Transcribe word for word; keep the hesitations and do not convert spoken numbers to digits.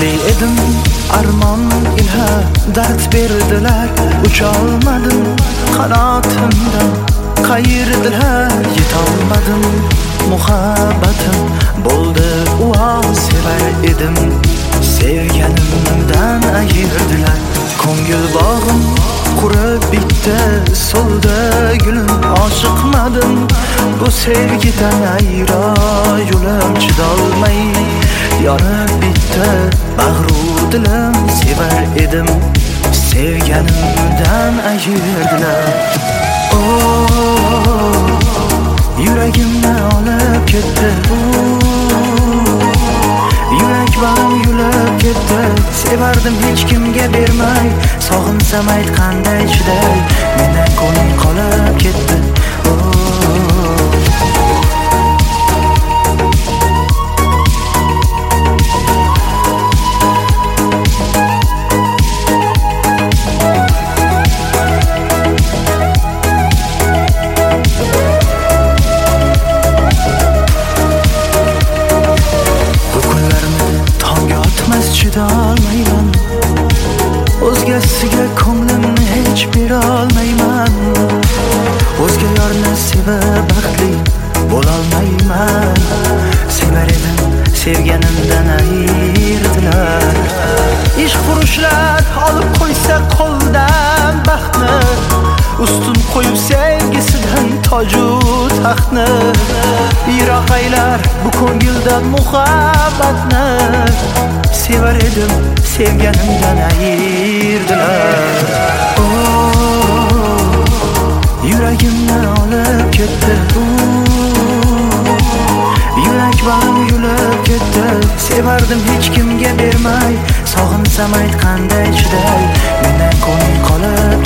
baxtli edim armon ila dard berdilar, ucholmadim qanotimdan qayirdilar, yetolmadim muhabbatim bo'ldi u sevar edim, sevganimdan ayirdilar. Ko'ngil bog'im qurib bitti, so'ldi gulim, oshiqmadim bu sevgidan ayro yo'lim, chidolmay yonib bitti bag'ru dilim, sevar edim sevganimdan ayirdilar. Oh, yuragimni olib ketdi, yurak bag'im yulib ketdi, sevardim hech kimga bermay, sog'insam aytqanday chiday, mendan ko'ngling qolib ketdi. Chidolmayman, o'zgasiga ko'nglimni hech bera olmayman, o'zga yorni sevib baxtli bo'lolmayman, sevar edim sevganimdan ayirdilar. Ishq furushlar olib qo'ysa qo'ldan baxtni, ustun qo'yib sevgisidan toju taxtni, yiroq aylar bu ko'ngildan muhabbatni, sevar edim sevganimdan ayirdilar. Oh, yuragimni olib ketdi, yurak bag'im yulib ketdi, sevardim hech kimga bermay, sog'insam aytqanday chiday, mendan ko'ngling qolib